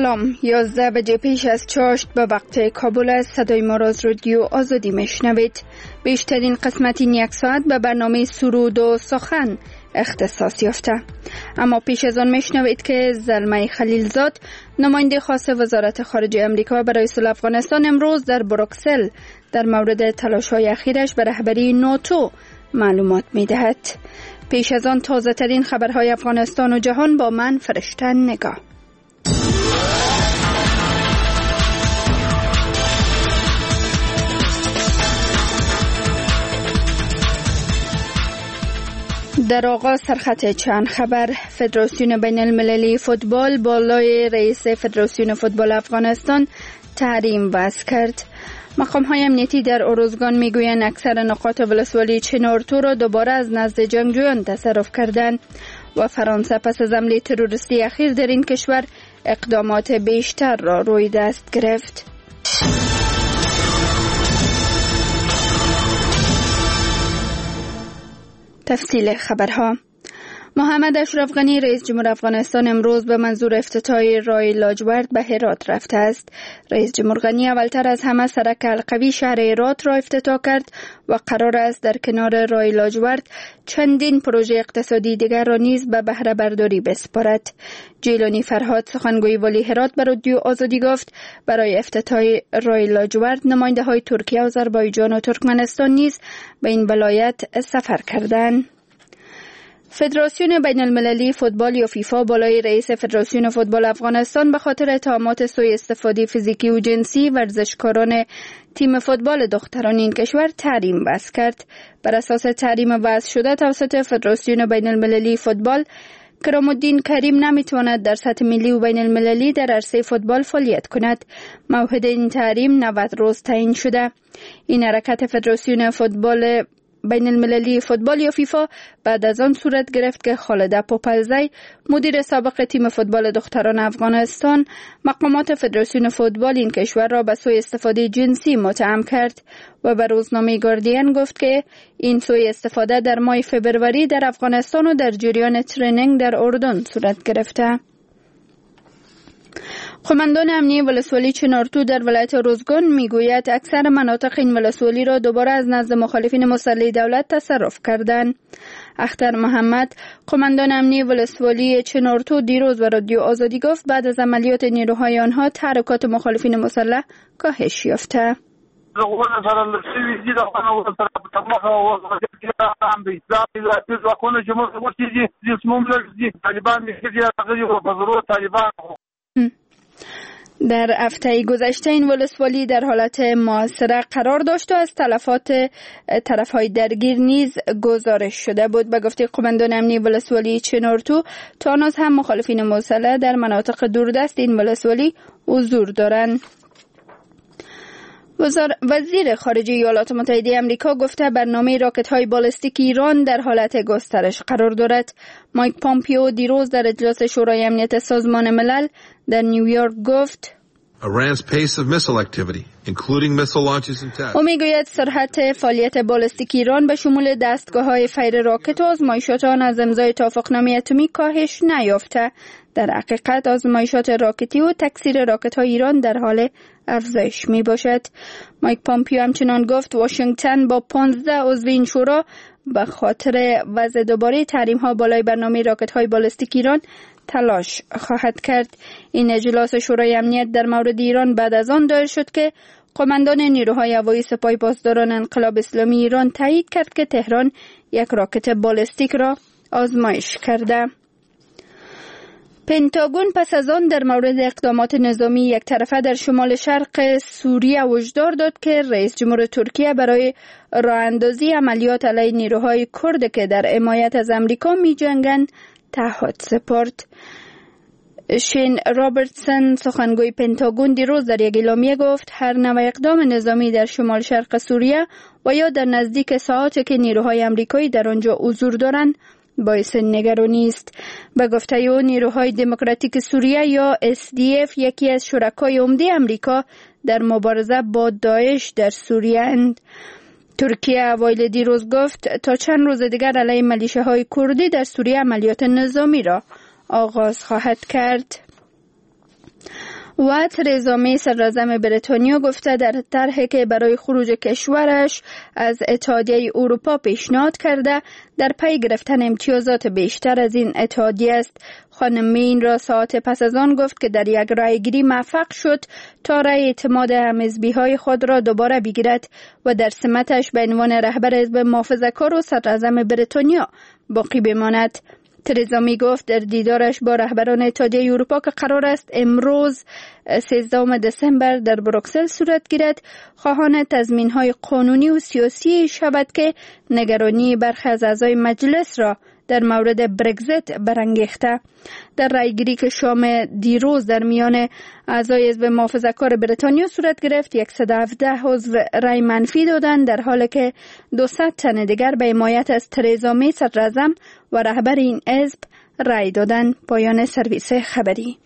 سلام. 11 بجه پیش از چاشت به وقت کابل است. صدای ما را از رادیو آزادی میشنوید. بیشترین قسمت این یک ساعت به برنامه سرود و سخن اختصاص یافته. اما پیش از آن میشنوید که زلمه خلیلزاد، نماینده خاص وزارت خارجه امریکا برای صلح افغانستان، امروز در بروکسل در مورد تلاش‌های اخیرش به رهبری ناتو معلومات می‌دهد. پیش از آن تازه ترین خبرهای افغانستان و جهان با من فرشته نگاه. در آغاز سرخط چند خبر. فدراسیون بین المللی فوتبال بالای رئیس فدراسیون فوتبال افغانستان تحریم وضع کرد. مقام‌های امنیتی در اروزگان میگویند اکثر نقاط ولسوالی چنارتو را دوباره از نزد جنگجویان تصرف کردند و فرانسه پس از حمله تروریستی اخیر در این کشور اقدامات بیشتر را روی دست گرفت. تفصیل خبرها. محمد اشرف غنی رئیس جمهور افغانستان امروز به منظور افتتاح راه لاجورد به هرات رفته است. رئیس جمهور غنی اولتر از همه سرک القوی شهر هرات را افتتاح کرد و قرار است در کنار راه لاجورد چندین پروژه اقتصادی دیگر را نیز به بهره برداری بسپارد. جیلانی فرهاد سخنگوی ولی هرات به رادیو آزادی گفت برای افتتاح راه لاجورد نماینده های ترکیه، آذربایجان و ترکمنستان نیز به این ولایت سفر کردند. فدراسیون بین المللی فوتبال یا فیفا بالای رئیس فدراسیون فوتبال افغانستان به خاطر اتهامات سوء استفاده فیزیکی و جنسی ورزشکاران تیم فوتبال دختران این کشور تحریم وضع کرد. بر اساس تحریم وضع شده توسط فدراسیون بین المللی فوتبال، کرام الدین کریم نمیتواند در سطح ملی و بین المللی در عرصه فوتبال فعالیت کند. موعد این تحریم 90 روز تعیین شده. این حرکت فدراسیون فوتبال بین المللی فوتبال یا فیفا بعد از آن صورت گرفت که خالده پوپلزی، مدیر سابق تیم فوتبال دختران افغانستان، مقامات فدراسیون فوتبال این کشور را به سوء استفاده جنسی متهم کرد و به روزنامه گاردین گفت که این سوء استفاده در ماه فبروری در افغانستان و در جریان ترینینگ در اردن صورت گرفته. قماندان امنیه ولسوالی چنارتو در ولایت روزگان میگوید اکثر مناطق این ولسوالی را دوباره از نزد مخالفین مسلح دولت تصرف کردند. اختر محمد، قماندان امنیه ولسوالی چنارتو، دیروز به رادیو آزادی گفت بعد از عملیات نیروهای آنها تحرکات مخالفین مسلح کاهش یافته. در هفته گذشته این ولسوالی در حالت محاصره قرار داشت و از تلفات طرفهای درگیر نیز گزارش شده بود. به گفته قماندان امنیه ولسوالی چنارتو، تا آن هم مخالفین مسلح در مناطق دوردست این ولسوالی حضور دارند. وزیر خارجه ایالات متحده آمریکا گفته برنامه راکت‌های بالستیک ایران در حالت گسترش قرار دارد. مایک پامپیو دیروز در اجلاس شورای امنیت سازمان ملل در نیویورک گفت او میگوید سرعت فعالیت بالستیک ایران به شمول دستگاه‌های فیر راکت و آزمایشات آن از امضای توافقنامه اتمی کاهش نیافته. در حقیقت آزمایشات راکتی و تکثیر راکت‌های ایران در حال افزایش می باشد. مایک پامپیو همچنان گفت واشنگتن با 15 عضو این شورا به خاطر وضع دوباره تحریم‌ها بالای برنامه راکت‌های بالستیک ایران تلاش خواهد کرد. این اجلاس شورای امنیت در مورد ایران بعد از آن دایر شد که قماندان نیروهای هوایی سپاه پاسداران انقلاب اسلامی ایران تایید کرد که تهران یک راکت بالستیک را آزمایش کرده. پنتاگون پس از آن در مورد اقدامات نظامی یک طرفه در شمال شرق سوریه هشدار داد که رئیس جمهور ترکیه برای راه اندازی عملیات علیه نیروهای کرد که در حمایت از امریکا می جنگند تعهد سپرد. شین رابرتسون سخنگوی پنتاگون دیروز در یک اعلامیه گفت هر نوع اقدام نظامی در شمال شرق سوریه و یا در نزدیک ساحاتی که نیروهای امریکایی در آنجا حضور دارند باعث نگرانی است. به گفته او نیروهای دموکراتیک سوریه یا SDF یکی از شرکای عمده امریکا در مبارزه با داعش در سوریه اند. ترکیه اوایل دیروز گفت تا چند روز دیگر علیه میلیشیاهای کردی در سوریه عملیات نظامی را آغاز خواهد کرد. و ترزا می صدراعظم بریتانیا گفته در طرحی که برای خروج کشورش از اتحادیه اروپا پیشنهاد کرده در پی گرفتن امتیازات بیشتر از این اتحادیه است. خانم می این را ساعت پس از آن گفت که در یک رایگیری موفق شد تا رای اعتماد هم‌حزبی‌های خود را دوباره بگیرد و در سمتش به عنوان رهبر حزب محافظه‌کار و صدراعظم بریتانیا باقی بماند. ترزا می گفت در دیدارش با رهبران اتحادیه اروپا که قرار است امروز 13 دسامبر در بروکسل صورت گیرد، خواهان تضمین‌های قانونی و سیاسی شود که نگرانی برخی از اعضای مجلس را در مورد برگزیت برانگیخته. در رایگیری که شام دیروز در میان اعضای حزب محافظه‌کار بریتانیا صورت گرفت، 117 عضو رای منفی دادند، در حالی که 200 تن دیگر به حمایت از ترزا می صدراعظم و رهبر این حزب رای دادند. پایان سرویس خبری.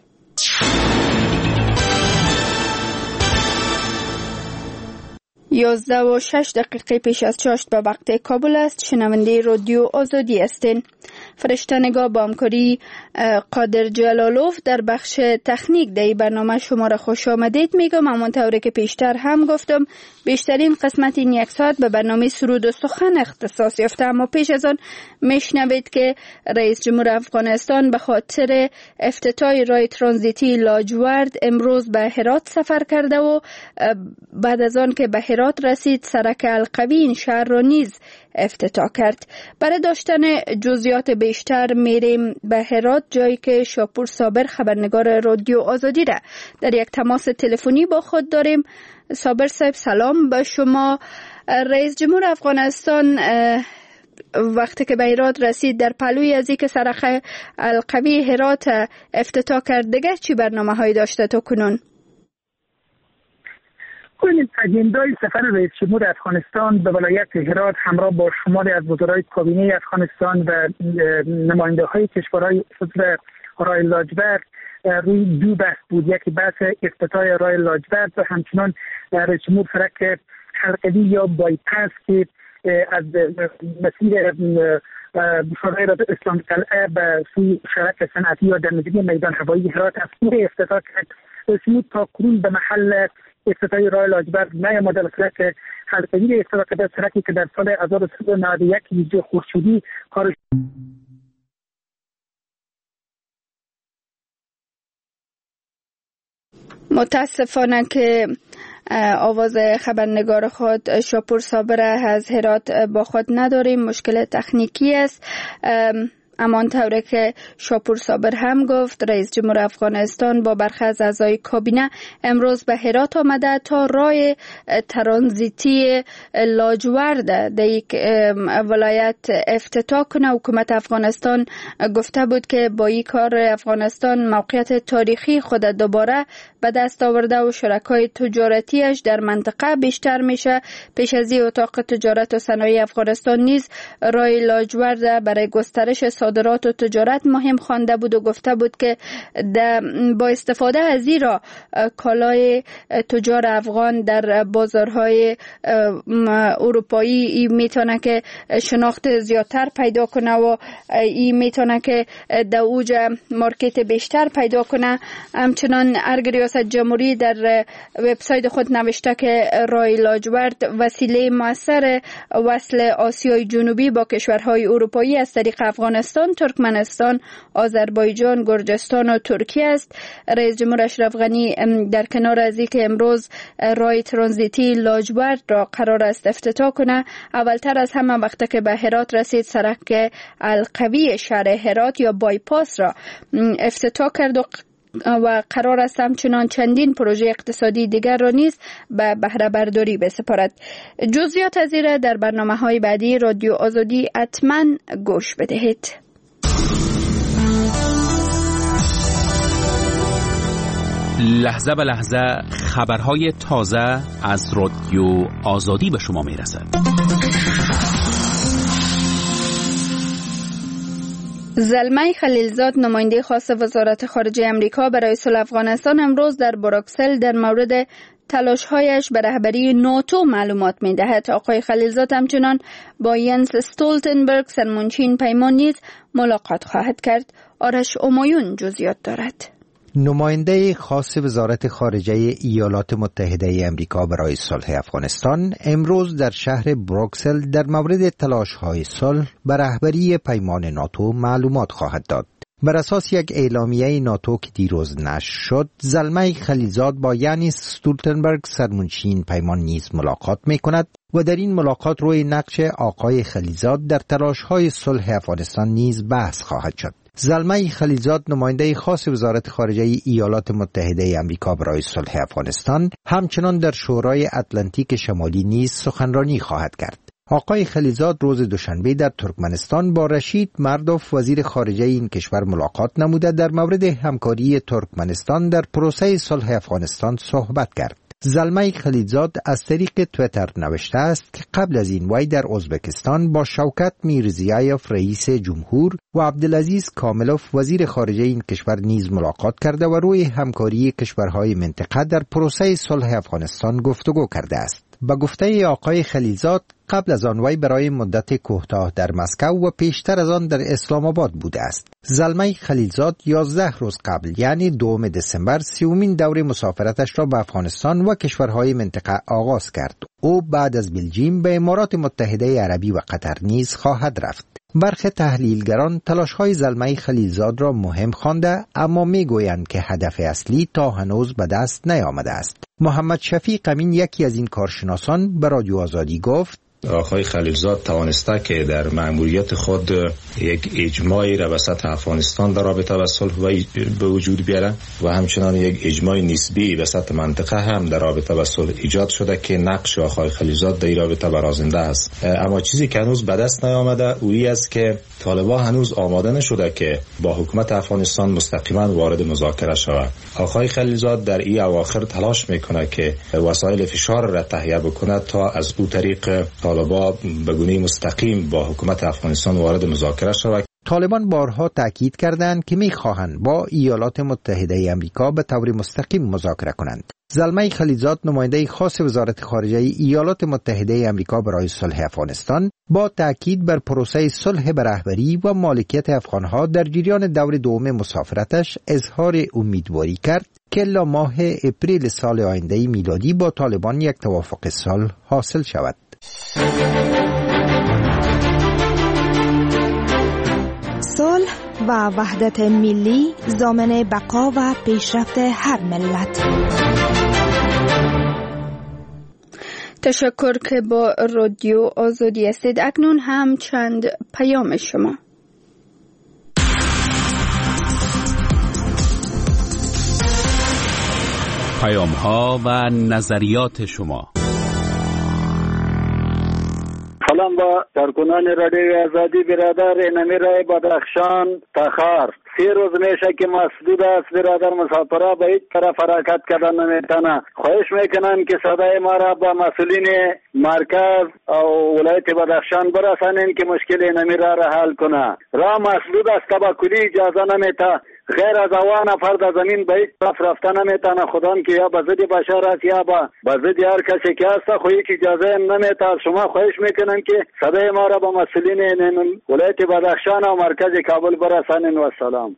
11:06 پیش از چاشت به وقت کابل است. شنونده رادیو آزادی هستین. فرشته نگاه با همکاری قادر جلالوف در بخش تکنیک در برنامه شما را خوش آمدید میگم. همانطوری که پیشتر هم گفتم بیشترین قسمت این یک ساعت به برنامه سرود و سخن اختصاص یافته، اما پیش از آن میشنوید که رئیس جمهور افغانستان به خاطر افتتاح راه ترانزیتی لاجورد امروز به هرات سفر کرده و بعد از آن که به هرات رسید سرک القوی این شهر را نیز افتتاح کرد. برای داشتن جزئیات بیشتر میریم به هرات، جایی که شاپور صابر خبرنگار رادیو آزادی را در یک تماس تلفنی با خود داریم. صابر صاحب سلام به شما. رئیس جمهور افغانستان وقتی که به هرات رسید در پلوی از اینکه سرک القوی هرات افتتاح کرد دیگر چی برنامه هایی داشته تا کنون؟ این اجندای سفر رئیس جمهور افغانستان به ولایت هرات همراه با شماری از وزرای کابینه افغانستان و نماینده های کشورهای عضو راه لاجورد روی دو بحث بود. یکی بحث افتتاح راه لاجورد و همچنان رئیس جمهور سرک حلقوی یا بایپاس که از مسیر شورای اسلامی قلعه به سوی شرک صنعتی یا در نزدیکی میدان هوایی هرات از سوی افتتاح کرد. رئیس جمهور تا کنون به محل افتتاح راه لاجورد نیامده و سرک حلقوی افتتاح کرده، سرکی که در سال 1391 ویژه خورشیدی کارش متاسفانه که آواز خبرنگار خود شاپور صابر از هرات با خود نداریم، مشکل تکنیکی است. اما طوری که شاپور صابر هم گفت رئیس جمهور افغانستان با برخی از اعضای کابینه امروز به هرات آمده تا راه ترانزیتی لاجورد در یک ولایت افتتاح کنه. حکومت افغانستان گفته بود که با این کار افغانستان موقعیت تاریخی خود دوباره به دست آورده و شرکای تجارتیش در منطقه بیشتر میشه. پیش از این اتاق تجارت و صنایع افغانستان نیز راه لاجورد برای گسترش صادرات و تجارت مهم خوانده بود و گفته بود که با استفاده از این را کالای تجار افغان در بازارهای اروپایی میتونه که شناخت زیادتر پیدا کنه و این میتونه که در اوج مارکت بیشتر پیدا کنه. همچنان ارگ ریاست جمهوری در وبسایت خود نوشته که راه لاجورد وسیله مؤثر وصل آسیای جنوبی با کشورهای اروپایی از طریق افغانستان، ترکمنستان، آذربایجان، گرجستان و ترکیه است. رئیس جمهور اشرف غنی در کنار از اینکه امروز راه ترانزیتی لاجورد را قرار است افتتاح کنه، اولتر از همه وقتی که به هرات رسید سرک القوی شهر هرات یا بایپاس را افتتاح کرد و قرار است همچنان چندین پروژه اقتصادی دیگر را نیز به بهره برداری بسپارد. جزئیات از این را در برنامه‌های بعدی رادیو آزادی حتما گوش بدهید. لحظه به لحظه خبرهای تازه از رادیو آزادی به شما میرسد. زلمه خلیلزاد نماینده خاص وزارت خارجه امریکا برای صلح افغانستان امروز در بروکسل در مورد تلاش‌هایش به رهبری ناتو معلومات می‌دهد. آقای خلیلزاد همچنان با ینس استولتنبرگ سرمنشین پیمان نیز ملاقات خواهد کرد. آرش امایون جزئیات دارد. نماینده خاص وزارت خارجه ایالات متحده امریکا برای صلح افغانستان امروز در شهر بروکسل در مورد تلاش‌های صلح بر رهبری پیمان ناتو معلومات خواهد داد. بر اساس یک اعلامیه ناتو که دیروز نشر شد، زلمه خلیلزاد با یانس استولتنبرگ سرمنشین پیمان نیز ملاقات می‌کند و در این ملاقات روی نقش آقای خلیلزاد در تلاش‌های صلح افغانستان نیز بحث خواهد شد. زلمه خلیلزاد نماینده خاص وزارت خارجه ایالات متحده امریکا برای صلح افغانستان همچنان در شورای اتلانتیک شمالی نیز سخنرانی خواهد کرد. آقای خلیلزاد روز دوشنبه در ترکمنستان با رشید مردوف وزیر خارجه این کشور ملاقات نموده در مورد همکاری ترکمنستان در پروسه صلح افغانستان صحبت کرد. زلمه خلیلزاد از طریق تویتر نوشته است که قبل از این وی در ازبکستان با شوکت میرزیایف رئیس جمهور و عبدالعزیز کاملوف وزیر خارجه این کشور نیز ملاقات کرده و روی همکاری کشورهای منطقه در پروسه صلح افغانستان گفتگو کرده است. با گفته آقای خلیلزاد قبل از آن وی برای مدت کوتاه در مسکو و پیشتر از آن در اسلام آباد بوده است. زلمه خلیلزاد 11 روز قبل یعنی 2 دسامبر 30مین دور مسافرتش را به افغانستان و کشورهای منطقه آغاز کرد. او بعد از بلژیم به امارات متحده عربی و قطر نیز خواهد رفت. برخی تحلیلگران تلاش‌های زلمه خلیلزاد را مهم خوانده، اما می‌گویند که هدف اصلی تا هنوز به دست نیامده است. محمد شفیق امین یکی از این کارشناسان به رادیو آزادی گفت: آقای خلیلزاد توانسته که در مأموریت خود یک اجماعی را وسط افغانستان در رابطه با صلح به وجود بیاره و همچنان یک اجماع نسبی وسط منطقه هم در رابطه با صلح ایجاد شده که نقش آقای خلیلزاد در این رابطه برازنده است. اما چیزی که هنوز به دست نیامده اویی است که طالبان هنوز آماده نشده که با حکومت افغانستان مستقیما وارد مذاکره شود. آقای خلیلزاد در این اواخر تلاش میکنه که وسایل فشار را تهیه بکنه تا از او طریق طالبان به گونه مستقیم با حکومت افغانستان وارد مذاکره شود. طالبان بارها تاکید کردند که می‌خواهند با ایالات متحده امریکا به طور مستقیم مذاکره کنند. زلمه خلیلزاد نماینده خاص وزارت خارجه ایالات متحده امریکا برای صلح افغانستان با تاکید بر پروسه صلح به رهبری و مالکیت افغانها در جریان دور دوم مسافرتش اظهار امیدواری کرد که الا ماه اپریل سال آینده میلادی با طالبان یک توافق صلح حاصل شود. صلح و وحدت ملی ضامن بقا و پیشرفت هر ملت. تشکر که با رادیو آزادی هستید. اکنون هم چند پیام شما. پیام ها و نظریات شما. سلام با کارکنان رادیو آزادی برادر نمیرای بدخشان تخار. 3 روز میشه که مسدود است برادر، مسافرها به هیچ طرف حرکت کردن نمیتونه. خواهش میکنن که صدای ما را با مسئولین مرکز او ولایت بدخشان برسانین که مشکل نمیره را حل کنه. راه مسدود است، تبکلی اجازه نمیته. غیر از اوان فرد زمین به هیچ طرف رفتن نمیتونه. خودم که یا به ضد بشر است یا به ضد هر کسی که هست خو هیچ اجازه نمیته. شما خواهش میکنن که صدای ما را با مسئولین ولایت بدخشان و مرکز کابل برسانین. و سلام.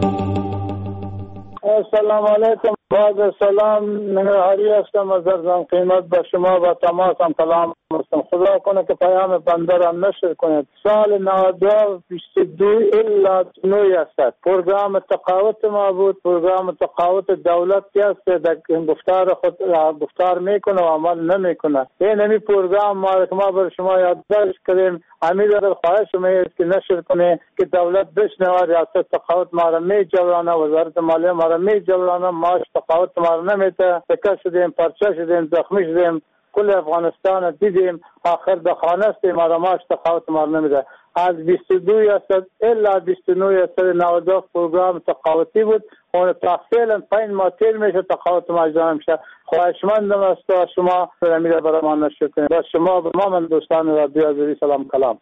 السلام علیکم. بعد سلام، نهاری هستم از ارزم قیمت به شما و تماسم کلام هستم. خدا کنه که پیام بنده را نشر کنید. سال 92 الا نوی است. پروگرام تقاوت ما بود، پروگرام تقاوت دولت است در گفتار خود گفتار میکنه و عمل نمیکنه. این پروگرام ما بر شما یادداشت کردیم. امید خواهش میاد که نشر کنه که دولت بشنوه. ریاست تقاوت ما را میجورانه، وزارت مالیه ما را میجورانه، ماش تقاوت ما را نمیته. تکه شدیم، پرچه شدیم، زخمی شدیم، کل افغانستان دیدیم، آخر در خانه استیم، ما را ماش تقاوت ما را نمیده. از 22 است الا 29 است 92 پروگرام تقاوتی بود. اون تفصیلا 5 ماه طول میشه تقاوت ما اجرا میشه. خواهشمندم است شما میره برای ما نشر کنید. با شما به ما من دوستان رادیو آزادی سلام کلام.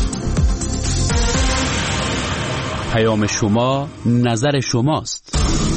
پیام شما نظر شماست.